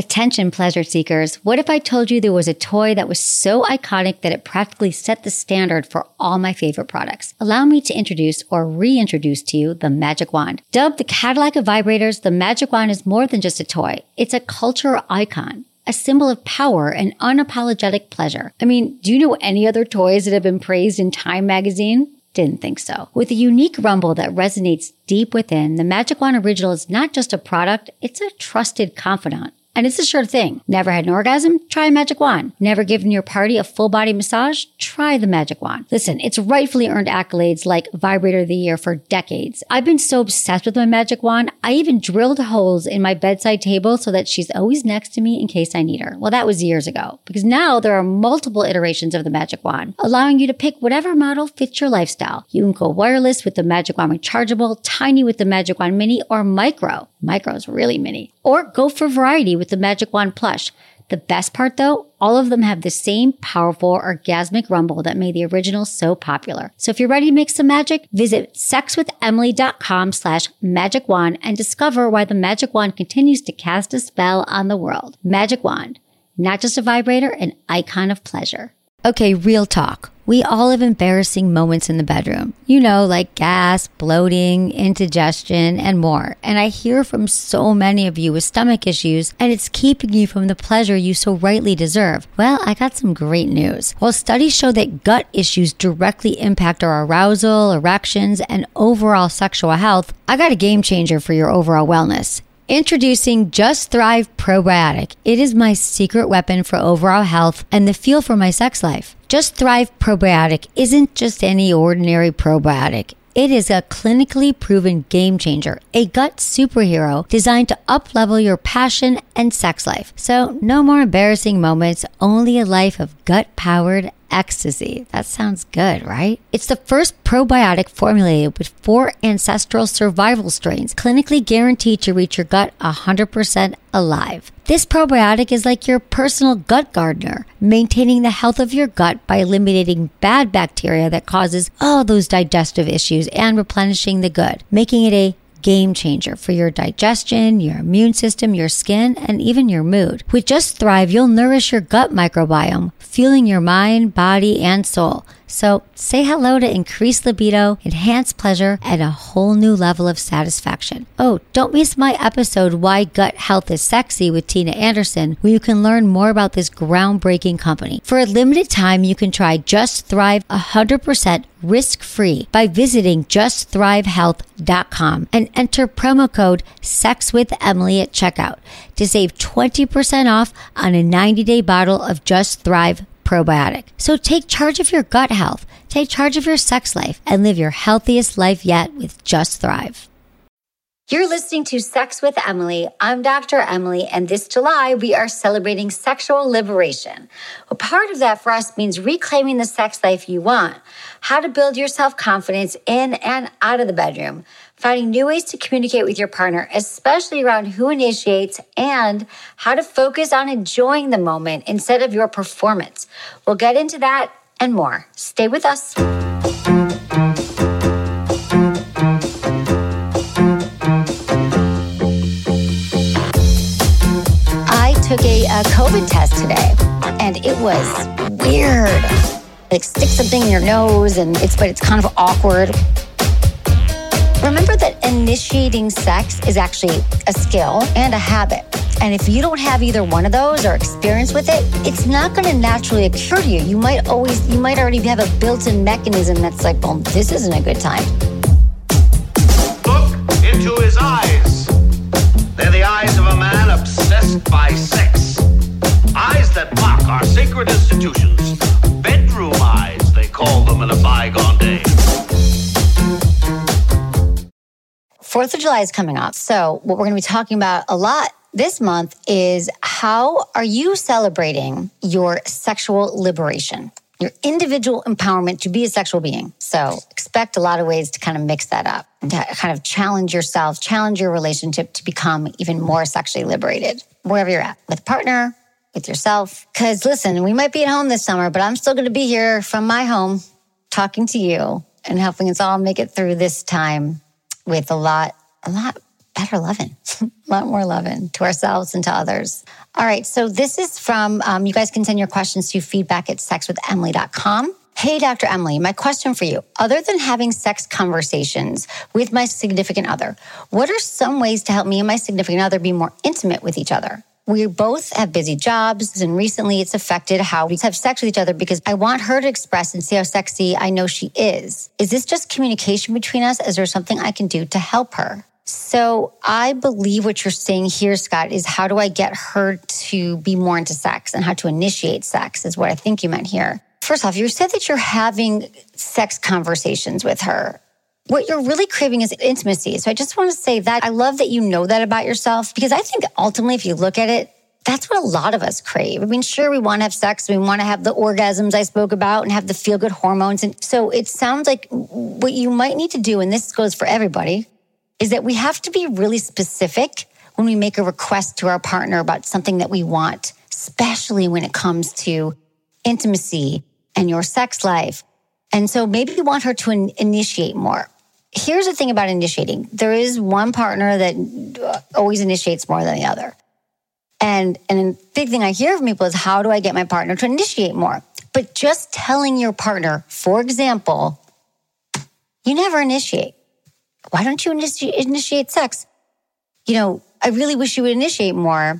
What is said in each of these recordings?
Attention, pleasure seekers. What if I told you there was a toy that was so iconic that it practically set the standard for all my favorite products? Allow me to introduce or reintroduce to you the Magic Wand. Dubbed the Cadillac of vibrators, the Magic Wand is more than just a toy. It's a cultural icon, a symbol of power and unapologetic pleasure. I mean, do you know any other toys that have been praised in Time magazine? Didn't think so. With a unique rumble that resonates deep within, the Magic Wand Original is not just a product, it's a trusted confidant. And it's a sure thing. Never had an orgasm? Try a Magic Wand. Never given your party a full body massage? Try the Magic Wand. Listen, it's rightfully earned accolades like Vibrator of the Year for decades. I've been so obsessed with my Magic Wand, I even drilled holes in my bedside table so that she's always next to me in case I need her. Well, that was years ago, because now there are multiple iterations of the Magic Wand, allowing you to pick whatever model fits your lifestyle. You can go wireless with the Magic Wand Rechargeable, tiny with the Magic Wand Mini, or micro. Micro is really mini. Or go for variety with the Magic Wand Plush. The best part though, all of them have the same powerful orgasmic rumble that made the original so popular. So if you're ready to make some magic, visit sexwithemily.com/magic wand and discover why the Magic Wand continues to cast a spell on the world. Magic Wand, not just a vibrator, an icon of pleasure. Okay, real talk. We all have embarrassing moments in the bedroom. You know, like gas, bloating, indigestion, and more. And I hear from so many of you with stomach issues, and it's keeping you from the pleasure you so rightly deserve. Well, I got some great news. While studies show that gut issues directly impact our arousal, erections, and overall sexual health, I got a game changer for your overall wellness. Introducing Just Thrive Probiotic. It is my secret weapon for overall health and the fuel for my sex life. Just Thrive Probiotic isn't just any ordinary probiotic. It is a clinically proven game changer, a gut superhero designed to up-level your passion and sex life. So no more embarrassing moments, only a life of gut-powered ecstasy. That sounds good, right? It's the first probiotic formulated with 4 ancestral survival strains, clinically guaranteed to reach your gut 100% alive. This probiotic is like your personal gut gardener, maintaining the health of your gut by eliminating bad bacteria that causes all those digestive issues and replenishing the good, making it a game changer for your digestion, your immune system, your skin, and even your mood. With Just Thrive, you'll nourish your gut microbiome, fueling your mind, body, and soul. So say hello to increased libido, enhanced pleasure, and a whole new level of satisfaction. Oh, don't miss my episode, Why Gut Health is Sexy with Tina Anderson, where you can learn more about this groundbreaking company. For a limited time, you can try Just Thrive 100% risk-free by visiting justthrivehealth.com and enter promo code SEXWithEmily at checkout to save 20% off on a 90-day bottle of Just Thrive probiotic. So take charge of your gut health, take charge of your sex life, and live your healthiest life yet with Just Thrive. You're listening to Sex with Emily. I'm Dr. Emily, and this July we are celebrating sexual liberation. A part of that for us means reclaiming the sex life you want, how to build your self-confidence in and out of the bedroom, finding new ways to communicate with your partner, especially around who initiates, and how to focus on enjoying the moment instead of your performance. We'll get into that and more. Stay with us. I took a COVID test today, and it was weird. Like stick something in your nose, but it's kind of awkward. Remember that initiating sex is actually a skill and a habit. And if you don't have either one of those or experience with it, it's not going to naturally occur to you. You might already have a built-in mechanism that's like, well, this isn't a good time. Look into his eyes. They're the eyes of a man obsessed by sex. Eyes that mock our sacred institutions. Bedroom eyes, they call them in a bygone day. 4th of July is coming up. So what we're going to be talking about a lot this month is how are you celebrating your sexual liberation, your individual empowerment to be a sexual being. So expect a lot of ways to kind of mix that up and to kind of challenge yourself, challenge your relationship to become even more sexually liberated, wherever you're at, with a partner, with yourself. Because listen, we might be at home this summer, but I'm still going to be here from my home talking to you and helping us all make it through this time with a lot better loving, a lot more loving to ourselves and to others. All right, so this is from, you guys can send your questions to feedback@sexwithemily.com. Hey, Dr. Emily, my question for you. Other than having sex conversations with my significant other, what are some ways to help me and my significant other be more intimate with each other? We both have busy jobs, and recently it's affected how we have sex with each other because I want her to express and see how sexy I know she is. Is this just communication between us? Is there something I can do to help her? So I believe what you're saying here, Scott, is how do I get her to be more into sex and how to initiate sex is what I think you meant here. First off, you said that you're having sex conversations with her. What you're really craving is intimacy. So I just want to say that I love that you know that about yourself because I think ultimately, if you look at it, that's what a lot of us crave. I mean, sure, we want to have sex. We want to have the orgasms I spoke about and have the feel-good hormones. And so it sounds like what you might need to do, and this goes for everybody, is that we have to be really specific when we make a request to our partner about something that we want, especially when it comes to intimacy and your sex life. And so maybe you want her to initiate more. Here's the thing about initiating. There is one partner that always initiates more than the other. And a big thing I hear from people is, how do I get my partner to initiate more? But just telling your partner, for example, you never initiate. Why don't you initiate sex? You know, I really wish you would initiate more.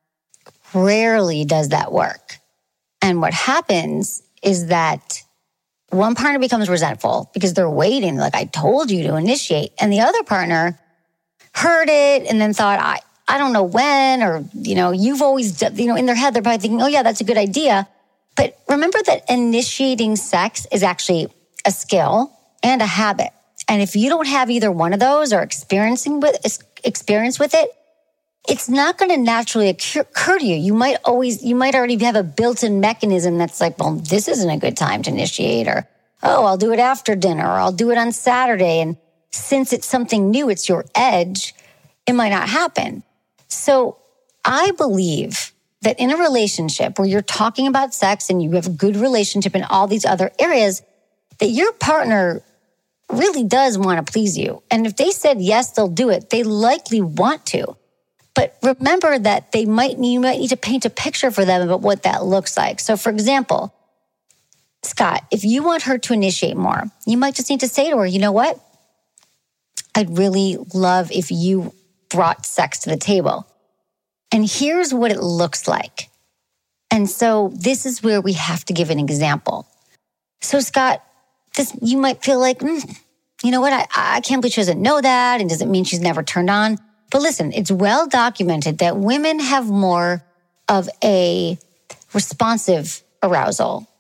Rarely does that work. And what happens is that one partner becomes resentful because they're waiting, like, I told you to initiate. And the other partner heard it and then thought, I don't know when, or, you know, you've always, you know, in their head, they're probably thinking, oh yeah, that's a good idea. But remember that initiating sex is actually a skill and a habit. And if you don't have either one of those or experience with it, it's not going to naturally occur to you. You might already have a built-in mechanism that's like, well, this isn't a good time to initiate, or, oh, I'll do it after dinner, or I'll do it on Saturday. And since it's something new, it's your edge, it might not happen. So I believe that in a relationship where you're talking about sex and you have a good relationship in all these other areas, that your partner really does want to please you. And if they said yes, they'll do it. They likely want to. But remember that you might need to paint a picture for them about what that looks like. So for example, Scott, if you want her to initiate more, you might just need to say to her, you know what? I'd really love if you brought sex to the table. And here's what it looks like. And so this is where we have to give an example. So Scott, you might feel like, you know what? I can't believe she doesn't know that. And does it mean she's never turned on? But listen, it's well documented that women have more of a responsive arousal,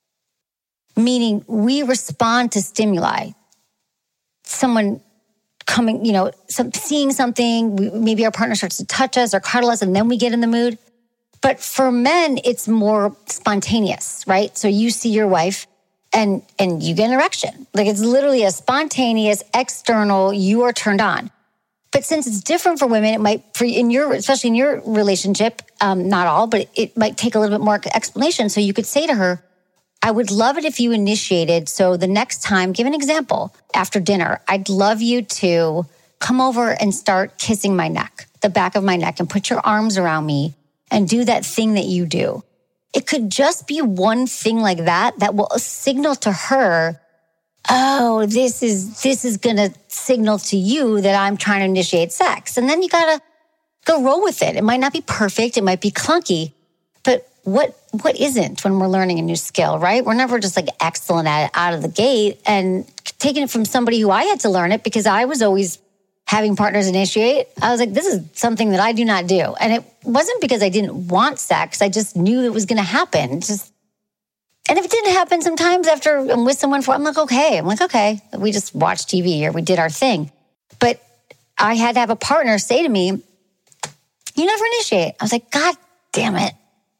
meaning we respond to stimuli. Someone coming, you know, seeing something, maybe our partner starts to touch us or cuddle us, and then we get in the mood. But for men, it's more spontaneous, right? So you see your wife and you get an erection. Like, it's literally a spontaneous, external, you are turned on. But since it's different for women, it might, especially in your relationship, not all, but it might take a little bit more explanation. So you could say to her, I would love it if you initiated. So the next time, give an example, after dinner, I'd love you to come over and start kissing my neck, the back of my neck, and put your arms around me and do that thing that you do. It could just be one thing like that will signal to her, oh, this is going to signal to you that I'm trying to initiate sex. And then you got to go roll with it. It might not be perfect. It might be clunky. But what isn't when we're learning a new skill, right? We're never just like excellent at it out of the gate. And taking it from somebody who I had to learn it because I was always having partners initiate, I was like, this is something that I do not do. And it wasn't because I didn't want sex. I just knew it was going to happen. And if it didn't happen sometimes after I'm with someone I'm like, okay, we just watched TV or we did our thing. But I had to have a partner say to me, you never initiate. I was like, God damn it.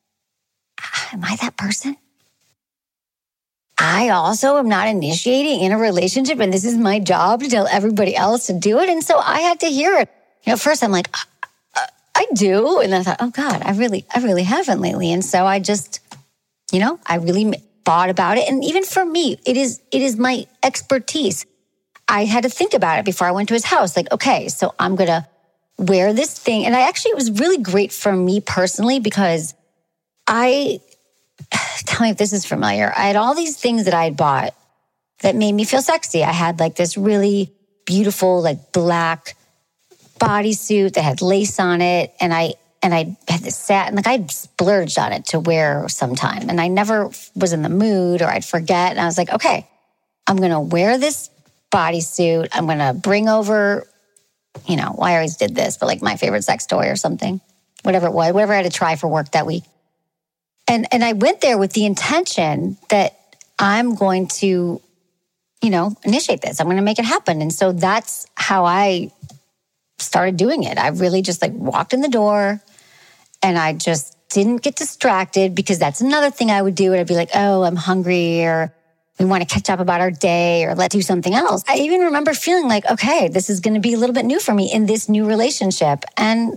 Am I that person? I also am not initiating in a relationship, and this is my job to tell everybody else to do it. And so I had to hear it. You know, first I'm like, I do. And I thought, oh God, I really haven't lately. And so I just, I really thought about it. And even for me, it is my expertise. I had to think about it before I went to his house. Like, okay, so I'm going to wear this thing. And it was really great for me personally because tell me if this is familiar. I had all these things that I had bought that made me feel sexy. I had like this really beautiful, like black bodysuit that had lace on it. And I had this satin, like I'd splurged on it to wear sometime. And I never was in the mood or I'd forget. And I was like, okay, I'm going to wear this bodysuit. I'm going to bring over, I always did this, but like my favorite sex toy or something, whatever it was, whatever I had to try for work that week. And I went there with the intention that I'm going to, initiate this. I'm going to make it happen. And so that's how I started doing it. I really just like walked in the door and I just didn't get distracted because that's another thing I would do. And I'd be like, oh, I'm hungry or we want to catch up about our day or let's do something else. I even remember feeling like, okay, this is going to be a little bit new for me in this new relationship. And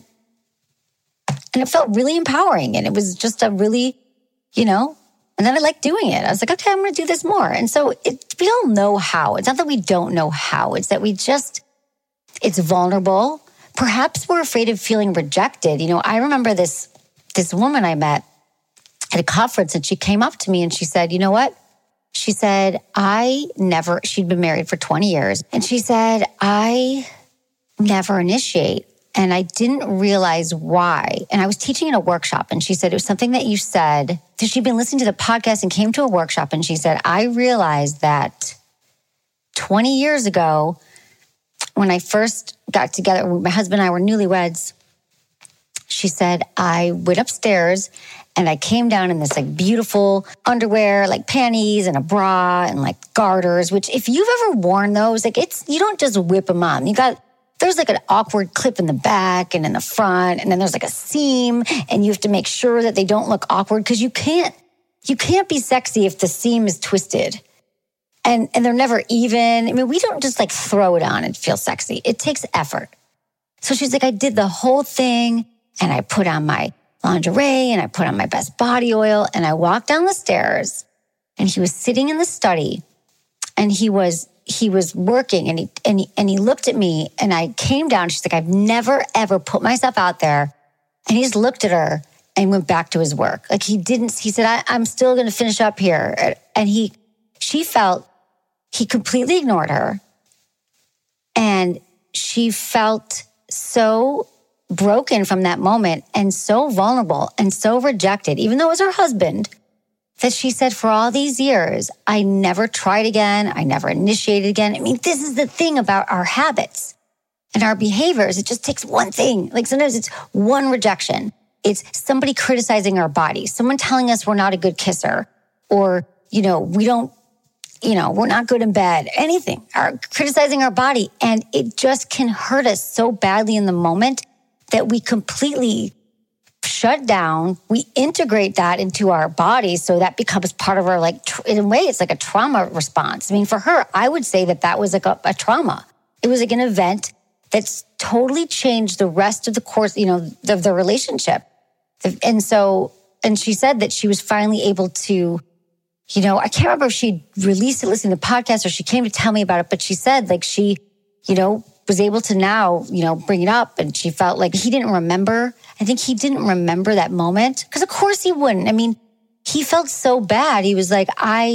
it felt really empowering. And it was just a really, and then I liked doing it. I was like, okay, I'm going to do this more. And so we all know how. It's not that we don't know how. It's that it's vulnerable. Perhaps we're afraid of feeling rejected. I remember this woman I met at a conference and she came up to me and she said, you know what? She said, she'd been married for 20 years. And she said, I never initiate. And I didn't realize why. And I was teaching in a workshop and she said, it was something that you said. So she'd been listening to the podcast and came to a workshop and she said, I realized that 20 years ago, when I first got together, my husband and I were newlyweds, she said, I went upstairs and I came down in this like beautiful underwear, like panties and a bra and like garters, which if you've ever worn those, like you don't just whip them on. There's like an awkward clip in the back and in the front, and then there's like a seam, and you have to make sure that they don't look awkward because you can't be sexy if the seam is twisted. And they're never even. I mean, we don't just like throw it on and feel sexy. It takes effort. So she's like, I did the whole thing and I put on my lingerie and I put on my best body oil and I walked down the stairs and he was sitting in the study and he was working and he looked at me and I came down. She's like, I've never, ever put myself out there. And he just looked at her and went back to his work. Like he said, I'm still going to finish up here. And she felt he completely ignored her. And she felt so broken from that moment and so vulnerable and so rejected, even though it was her husband, that she said, for all these years, I never tried again. I never initiated again. I mean, this is the thing about our habits and our behaviors. It just takes one thing. Like sometimes it's one rejection. It's somebody criticizing our body, someone telling us we're not a good kisser, or, we're not good in bed, anything, criticizing our body. And it just can hurt us so badly in the moment that we completely shut down. We integrate that into our body. So that becomes part of our, in a way, it's like a trauma response. I mean, for her, I would say that was like a trauma. It was like an event that's totally changed the rest of the course, of the relationship. And she said that she was finally able to, I can't remember if she released it listening to the podcast or she came to tell me about it, but she said she, was able to now, bring it up. And she felt like he didn't remember. I think he didn't remember that moment because of course he wouldn't. I mean, he felt so bad. He was like,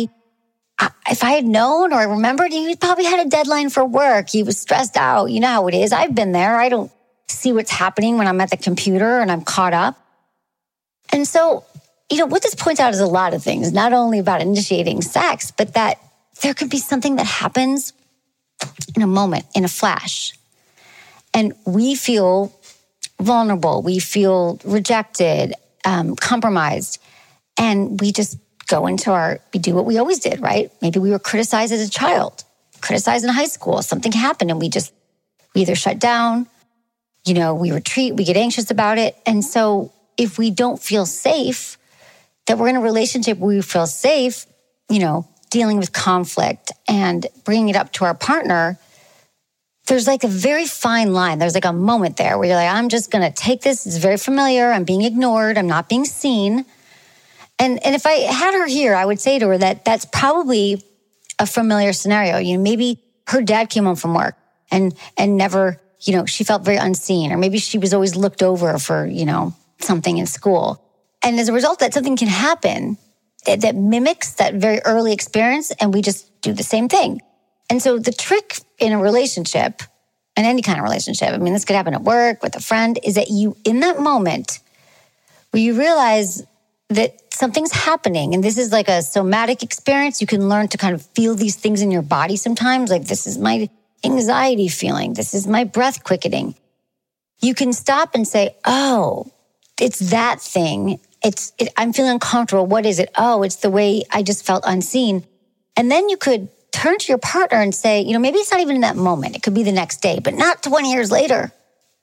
if I had known or I remembered, he probably had a deadline for work. He was stressed out. You know how it is. I've been there. I don't see what's happening when I'm at the computer and I'm caught up. And so, what this points out is a lot of things, not only about initiating sex, but that there could be something that happens in a moment, in a flash. And we feel vulnerable. We feel rejected, compromised. And we just go into we do what we always did, right? Maybe we were criticized as a child, criticized in high school. Something happened and we either shut down, we retreat, we get anxious about it. And so if we don't feel safe, that we're in a relationship where we feel safe, dealing with conflict and bringing it up to our partner, there's like a very fine line. There's like a moment there where you're like, I'm just going to take this. It's very familiar. I'm being ignored. I'm not being seen. And if I had her here, I would say to her that that's probably a familiar scenario. Maybe her dad came home from work and never she felt very unseen, or maybe she was always looked over for, something in school. And as a result, that something can happen that mimics that very early experience, and we just do the same thing. And so the trick in a relationship, in any kind of relationship, this could happen at work, with a friend, is that you, in that moment where you realize that something's happening, and this is like a somatic experience, you can learn to kind of feel these things in your body sometimes, like this is my anxiety feeling, this is my breath quickening. You can stop and say, oh, it's that thing. I'm feeling uncomfortable. What is it? Oh, it's the way I just felt unseen. And then you could turn to your partner and say, maybe it's not even in that moment. It could be the next day, but not 20 years later.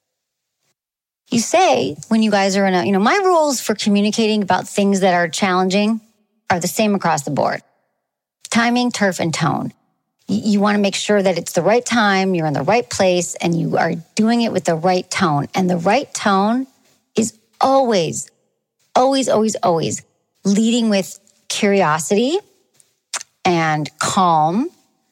You say, when you guys are in my rules for communicating about things that are challenging are the same across the board. Timing, turf, and tone. You want to make sure that it's the right time, you're in the right place, and you are doing it with the right tone. And the right tone is always, always, always, always leading with curiosity and calm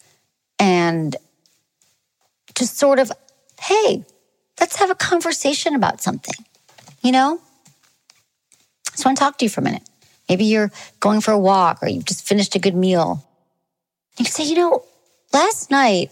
and just sort of, hey, let's have a conversation about something, I just want to talk to you for a minute. Maybe you're going for a walk or you've just finished a good meal. You can say, last night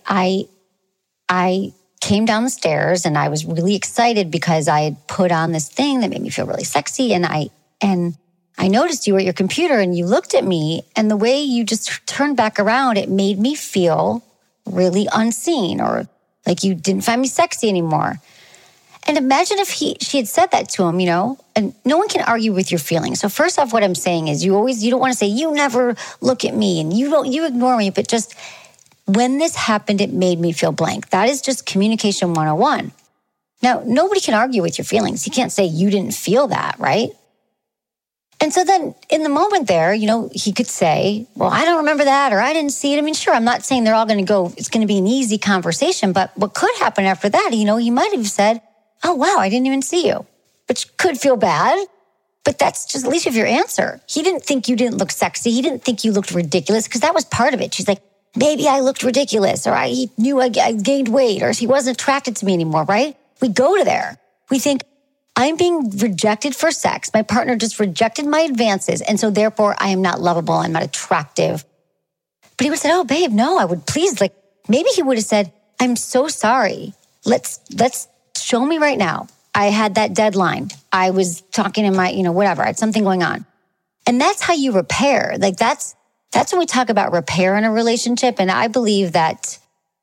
I came down the stairs and I was really excited because I had put on this thing that made me feel really sexy. And I noticed you were at your computer and you looked at me, and the way you just turned back around, it made me feel really unseen, or like you didn't find me sexy anymore. And imagine if she had said that to him, and no one can argue with your feelings. So first off, what I'm saying is you don't want to say, you never look at me and you ignore me, but just when this happened, it made me feel blank. That is just communication 101. Now, nobody can argue with your feelings. You can't say you didn't feel that, right? And so then in the moment there, he could say, well, I don't remember that, or I didn't see it. Sure, I'm not saying they're all going to go, it's going to be an easy conversation, but what could happen after that, he might have said, oh, wow, I didn't even see you, which could feel bad, but that's just at least of your answer. He didn't think you didn't look sexy. He didn't think you looked ridiculous, because that was part of it. She's like, maybe I looked ridiculous, or he knew I gained weight, or he wasn't attracted to me anymore, right? We go to there. We think, I'm being rejected for sex. My partner just rejected my advances. And so therefore I am not lovable. I'm not attractive. But he would have said, oh, babe, no, I would please. Maybe he would have said, I'm so sorry. Let's show me right now. I had that deadline. I was talking to my, whatever. I had something going on. And that's how you repair. That's when we talk about repair in a relationship. And I believe that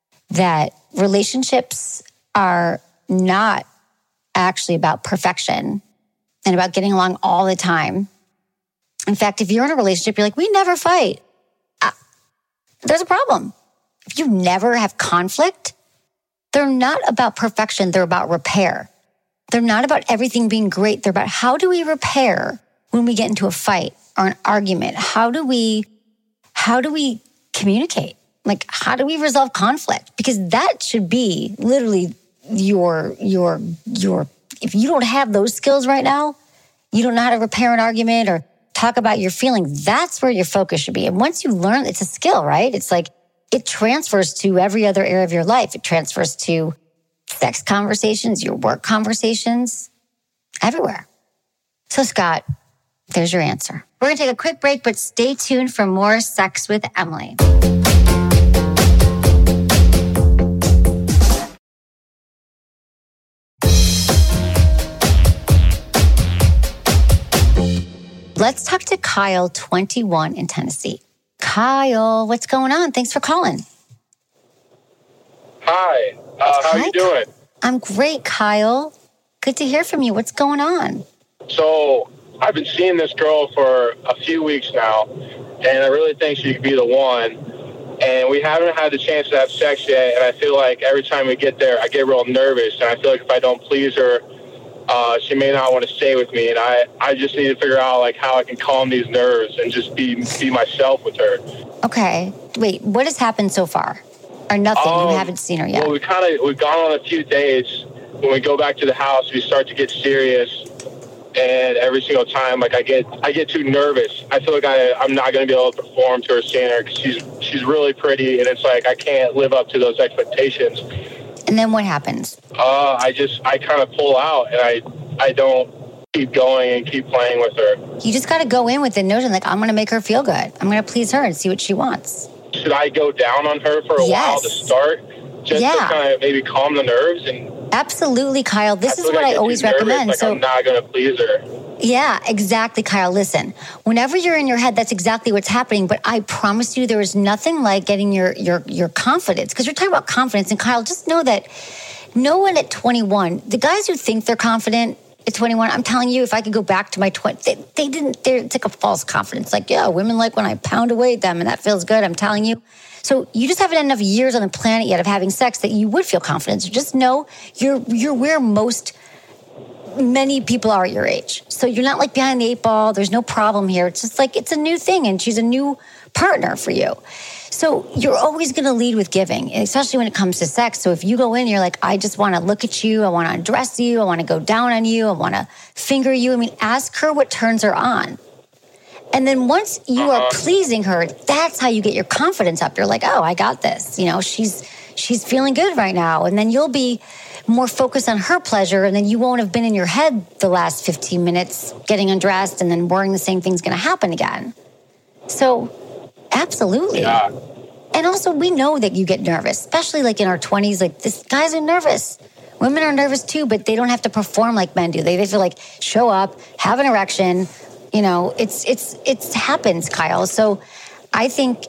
relationships are not actually about perfection and about getting along all the time. In fact, if you're in a relationship, you're like, we never fight. There's a problem. If you never have conflict, they're not about perfection. They're about repair. They're not about everything being great. They're about how do we repair when we get into a fight or an argument? How do we communicate? How do we resolve conflict? Because that should be literally your if you don't have those skills right now, you don't know how to repair an argument or talk about your feelings, that's where your focus should be. And once you learn, it's a skill, right? It's like it transfers to every other area of your life. It transfers to sex conversations, your work conversations, everywhere. So Scott, there's your answer. We're going to take a quick break, but stay tuned for more Sex with Emily. Let's talk to Kyle, 21 in Tennessee. Kyle, what's going on? Thanks for calling. Hi. How are you doing? I'm great, Kyle. Good to hear from you. What's going on? So I've been seeing this girl for a few weeks now, and I really think she could be the one. And we haven't had the chance to have sex yet, and I feel like every time we get there, I get real nervous, and I feel like if I don't please her, she may not want to stay with me, and I just need to figure out how I can calm these nerves and just be myself with her. Okay. Wait, what has happened so far? Or nothing? You haven't seen her yet? Well, we've gone on a few dates. When we go back to the house, we start to get serious, and every single time, I get too nervous. I feel like I'm not going to be able to perform to her standard because she's really pretty, and it's I can't live up to those expectations. And then what happens? I kind of pull out, and I don't keep going and keep playing with her. You just got to go in with the notion, like, I'm going to make her feel good. I'm going to please her and see what she wants. Should I go down on her for a while to start? Just to kind of maybe calm the nerves? And absolutely, Kyle. This is what I always recommend. Like, so I'm not going to please her. Yeah, exactly, Kyle. Listen, whenever you're in your head, that's exactly what's happening. But I promise you, there is nothing like getting your confidence. Because you're talking about confidence. And Kyle, just know that no one at 21, the guys who think they're confident at 21, I'm telling you, if I could go back to my 20s, it's like a false confidence. Like, yeah, women like when I pound away at them and that feels good. I'm telling you. So you just haven't had enough years on the planet yet of having sex that you would feel confident. So just know you're where many people are your age. So you're not like behind the 8 ball. There's no problem here. It's just like, it's a new thing and she's a new partner for you. So you're always going to lead with giving, especially when it comes to sex. So if you go in, you're like, I just want to look at you. I want to undress you. I want to go down on you. I want to finger you. I mean, ask her what turns her on. And then once you are pleasing her, that's how you get your confidence up. You're like, oh, I got this. You know, she's feeling good right now. And then you'll be more focused on her pleasure. And then you won't have been in your head the last 15 minutes getting undressed and then worrying the same thing's going to happen again. So absolutely. Yeah. And also, we know that you get nervous, especially like in our 20s. Like, guys are nervous. Women are nervous too, but they don't have to perform like men do. They feel like show up, have an erection. You know, it happens, Kyle. So I think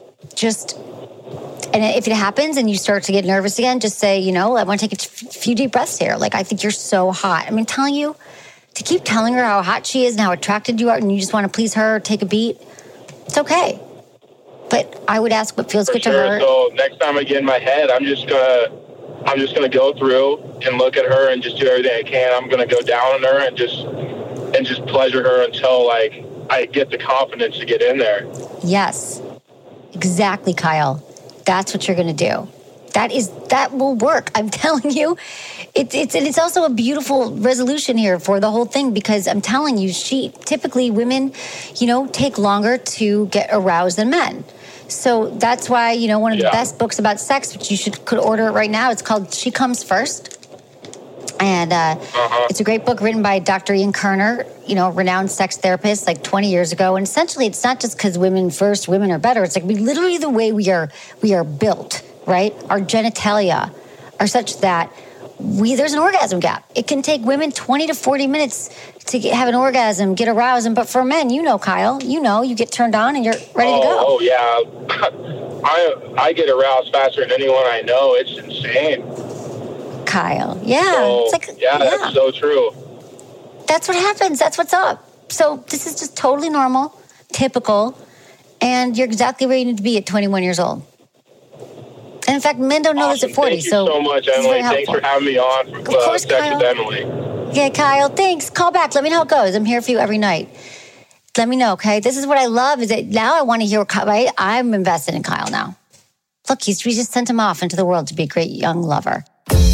and if it happens and you start to get nervous again, just say, you know, I want to take a few deep breaths here. Like, I think you're so hot. I mean, telling you to keep telling her how hot she is and how attracted you are and you just want to please her, take a beat. It's okay. But I would ask what feels good to her. So next time I get in my head, I'm just gonna go through and look at her and just do everything I can. I'm gonna go down on her and just pleasure her until like I get the confidence to get in there. Yes, exactly, Kyle. That's what you're gonna do. That will work. I'm telling you. It's also a beautiful resolution here for the whole thing because I'm telling you, typically women, you know, take longer to get aroused than men. So that's why, you know, one of the best books about sex, which you could order it right now, it's called She Comes First. And it's a great book written by Dr. Ian Kerner, you know, renowned sex therapist like 20 years ago. And essentially, it's not just because women first, women are better. It's like literally the way we are built, right? Our genitalia are such that there's an orgasm gap. It can take women 20 to 40 minutes to have an orgasm, get aroused. But for men, you know, Kyle, you get turned on and you're ready to go. Oh, yeah. I get aroused faster than anyone I know. It's insane. Kyle, yeah. So, that's so true. That's what happens. That's what's up. So this is just totally normal, typical, and you're exactly where you need to be at 21 years old. And in fact, men don't know this at 40. Thank you so much, Emily. Thanks for having me on for Sex with Emily. Yeah, Kyle, thanks. Call back. Let me know how it goes. I'm here for you every night. Let me know, okay? This is what I love is that now I want to hear, right? I'm invested in Kyle now. Look, we just sent him off into the world to be a great young lover.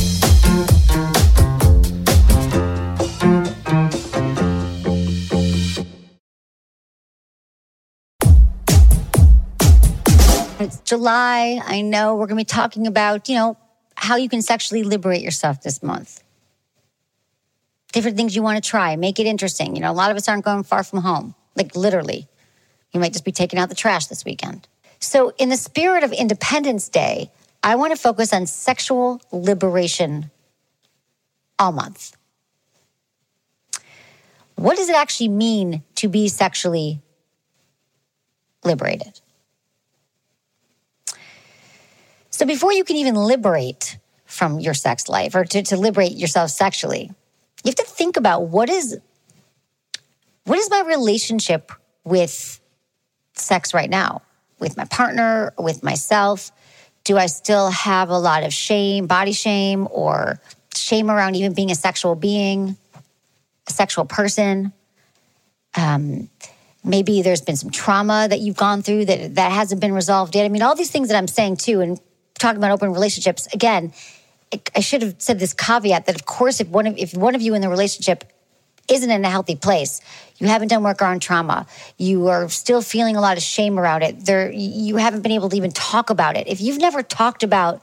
It's July. I know we're going to be talking about, how you can sexually liberate yourself this month. Different things you want to try. Make it interesting. A lot of us aren't going far from home. Like literally. You might just be taking out the trash this weekend. So in the spirit of Independence Day, I want to focus on sexual liberation all month. What does it actually mean to be sexually liberated? So before you can even liberate from your sex life or to liberate yourself sexually, you have to think about what is my relationship with sex right now? With my partner, with myself? Do I still have a lot of shame, body shame, or shame around even being a sexual being, a sexual person? Maybe there's been some trauma that you've gone through that hasn't been resolved yet. I mean, all these things that I'm saying too, and talking about open relationships, again, I should have said this caveat that, of course, if one of you in the relationship isn't in a healthy place, you haven't done work on trauma, you are still feeling a lot of shame around it, you haven't been able to even talk about it. If you've never talked about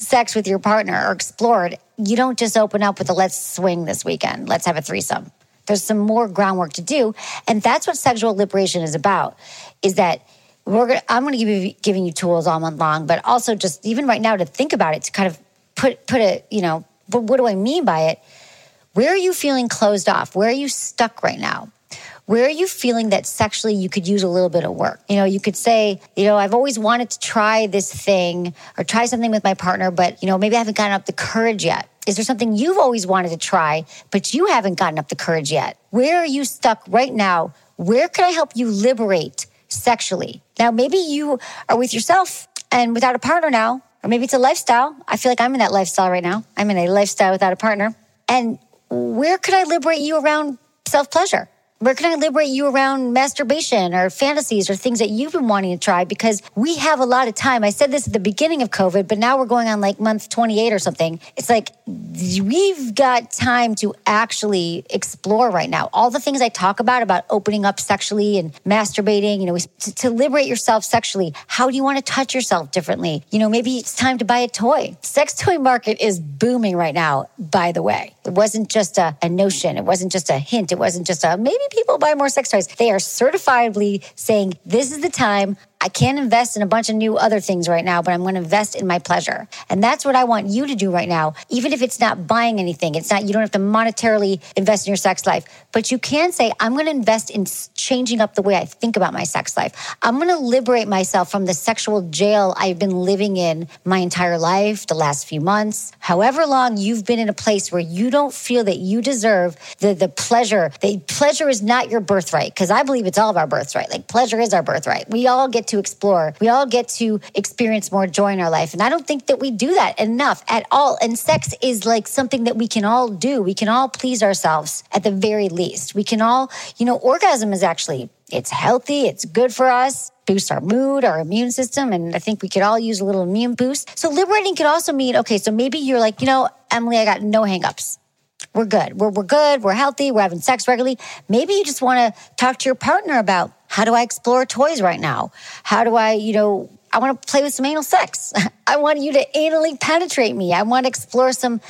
sex with your partner or explore it, you don't just open up with a let's swing this weekend, let's have a threesome. There's some more groundwork to do. And that's what sexual liberation is about, is that I'm going to be giving you tools all month long, but also just even right now to think about it, to kind of put a, but what do I mean by it? Where are you feeling closed off? Where are you stuck right now? Where are you feeling that sexually you could use a little bit of work? You could say, I've always wanted to try this thing or try something with my partner, but, maybe I haven't gotten up the courage yet. Is there something you've always wanted to try, but you haven't gotten up the courage yet? Where are you stuck right now? Where can I help you liberate sexually? Now, maybe you are with yourself and without a partner now, or maybe it's a lifestyle. I feel like I'm in that lifestyle right now. I'm in a lifestyle without a partner. And where could I liberate you around self-pleasure? Where can I liberate you around masturbation or fantasies or things that you've been wanting to try? Because we have a lot of time. I said this at the beginning of COVID, but now we're going on like month 28 or something. It's like we've got time to actually explore right now. All the things I talk about opening up sexually and masturbating, to liberate yourself sexually. How do you want to touch yourself differently? Maybe it's time to buy a toy. Sex toy market is booming right now, by the way. It wasn't just a notion. It wasn't just a hint. It wasn't just maybe people buy more sex toys. They are certifiably saying, this is the time. I can't invest in a bunch of new other things right now, but I'm going to invest in my pleasure. And that's what I want you to do right now. Even if it's not buying anything, you don't have to monetarily invest in your sex life, but you can say, I'm going to invest in changing up the way I think about my sex life. I'm going to liberate myself from the sexual jail I've been living in my entire life, the last few months, however long you've been in a place where you don't feel that you deserve the pleasure. Pleasure is not your birthright, because I believe it's all of our birthright. Like pleasure is our birthright. We all get to explore. We all get to experience more joy in our life. And I don't think that we do that enough at all. And sex is like something that we can all do. We can all please ourselves at the very least. We can all, orgasm is actually, it's healthy. It's good for us. Boosts our mood, our immune system. And I think we could all use a little immune boost. So liberating could also mean, okay, so maybe you're like, Emily, I got no hangups. We're good. We're good. We're healthy. We're having sex regularly. Maybe you just want to talk to your partner about, how do I explore toys right now? How do I, I want to play with some anal sex. I want you to anally penetrate me. I want to explore some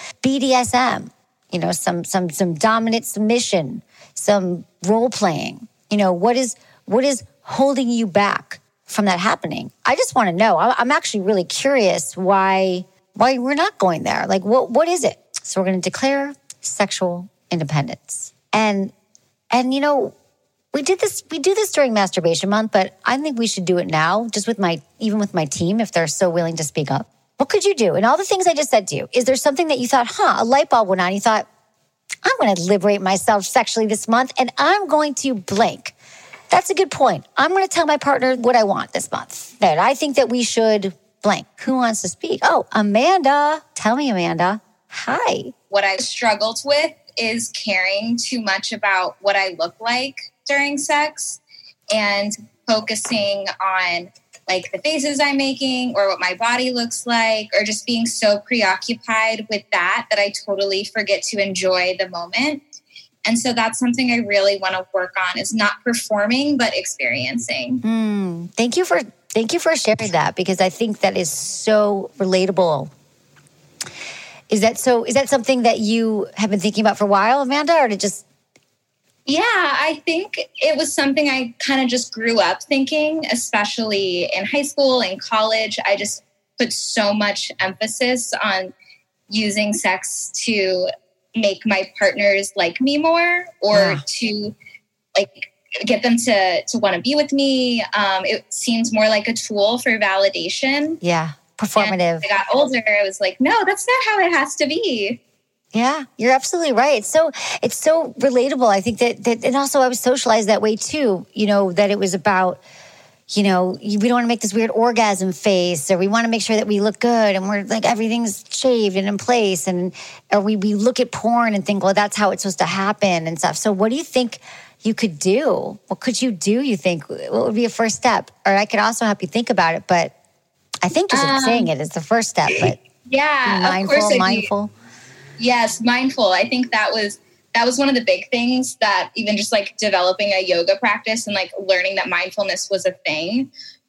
BDSM, some dominant submission, some role playing. What is holding you back from that happening? I just want to know. I'm actually really curious why we're not going there. Like, what is it? So we're going to declare sexual independence. And we do this during Masturbation Month, but I think we should do it now, just even with my team, if they're so willing to speak up. What could you do? And all the things I just said to you, is there something that you thought, a light bulb went on? You thought, I'm going to liberate myself sexually this month, and I'm going to blank. That's a good point. I'm going to tell my partner what I want this month. That I think that we should blank. Who wants to speak? Oh, Amanda. Tell me, Amanda. Hi. What I've struggled with is caring too much about what I look like during sex and focusing on like the faces I'm making or what my body looks like, or just being so preoccupied with that I totally forget to enjoy the moment. And so that's something I really want to work on, is not performing, but experiencing. Thank you for sharing that, because I think that is so relatable. Is that something that you have been thinking about for a while, Amanda, or Yeah, I think it was something I kind of just grew up thinking, especially in high school and college. I just put so much emphasis on using sex to make my partners like me more, or to like get them to want to be with me. It seems more like a tool for validation. Yeah, performative. And as I got older, I was like, no, that's not how it has to be. Yeah, you're absolutely right. It's so relatable. I think that and also I was socialized that way too, that it was about, we don't want to make this weird orgasm face, or we want to make sure that we look good and we're like everything's shaved and in place, or we look at porn and think, well, that's how it's supposed to happen and stuff. So what do you think you could do? What could you do, you think? What would be a first step? Or I could also help you think about it, but I think just saying it is the first step. But yeah, mindful. Yes, mindful. I think that was one of the big things, that even just like developing a yoga practice and like learning that mindfulness was a thing,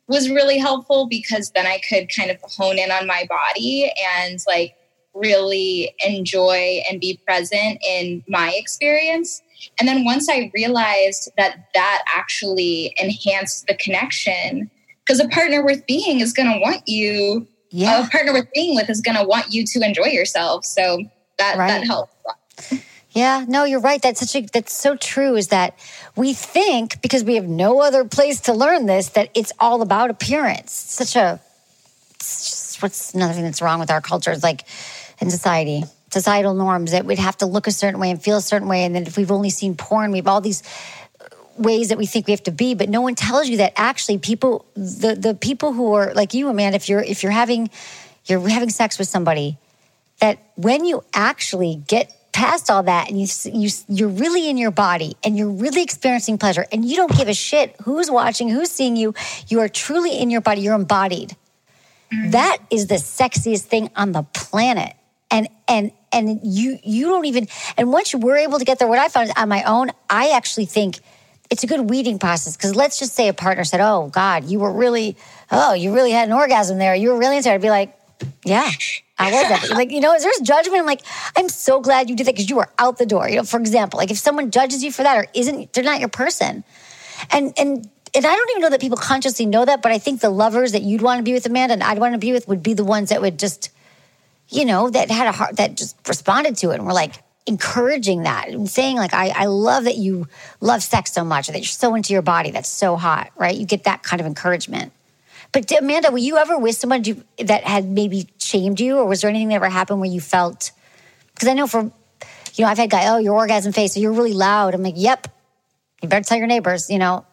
was really helpful because then I could kind of hone in on my body and like really enjoy and be present in my experience. And then once I realized that actually enhanced the connection, because a partner worth being is going to want you, a partner worth being with is going to want you to enjoy yourself. So that helps. Yeah, no, you're right. That's so true, is that we think, because we have no other place to learn this, that it's all about appearance. What's another thing that's wrong with our culture is like in societal norms that we'd have to look a certain way and feel a certain way. And then if we've only seen porn, we have all these ways that we think we have to be, but no one tells you that actually people, the people who are like you, Amanda, if you're having sex with somebody, that when you actually get past all that and you're really in your body and you're really experiencing pleasure and you don't give a shit who's watching, who's seeing you, you are truly in your body, you're embodied. Mm-hmm. That is the sexiest thing on the planet. And you don't even, and once you were able to get there, what I found is on my own, I actually think it's a good weeding process. Because let's just say a partner said, oh God, you really had an orgasm there. You were really into it. I'd be like, yeah, I was that. Like, there's judgment. I'm like, I'm so glad you did that because you were out the door. For example, like if someone judges you for that or they're not your person. And I don't even know that people consciously know that, but I think the lovers that you'd want to be with, Amanda, and I'd want to be with would be the ones that would just, that had a heart, that just responded to it and were like encouraging that and saying like, I love that you love sex so much, or that you're so into your body. That's so hot, right? You get that kind of encouragement. But Amanda, were you ever with someone that had maybe shamed you, or was there anything that ever happened where you felt? Because I know I've had guys, oh, your orgasm face, so you're really loud. I'm like, yep, you better tell your neighbors. So.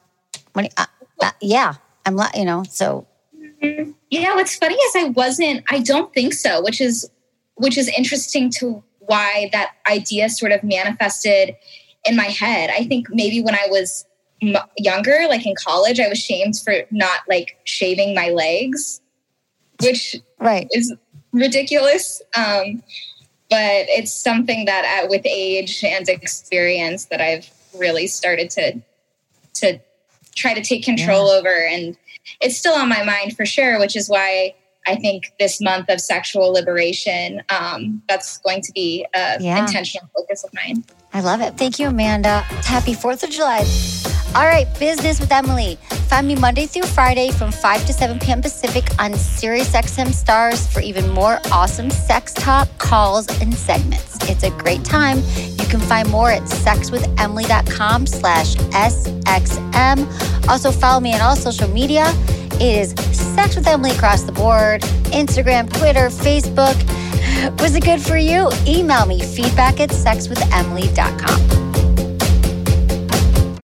Yeah, what's funny is I don't think so, which is interesting to why that idea sort of manifested in my head. I think maybe when I was younger, like in college, I was shamed for not like shaving my legs, which is ridiculous. But it's something that with age and experience that I've really started to try to take control over. And it's still on my mind for sure, which is why I think this month of sexual liberation, that's going to be an intentional focus of mine. I love it. Thank you, Amanda. Happy 4th of July. All right, Business with Emily. Find me Monday through Friday from 5 to 7 p.m. Pacific on SiriusXM Stars for even more awesome sex talk, calls, and segments. It's a great time. You can find more at sexwithemily.com/SXM. Also, follow me on all social media. It is Sex with Emily across the board. Instagram, Twitter, Facebook. Was it good for you? Email me feedback@sexwithemily.com.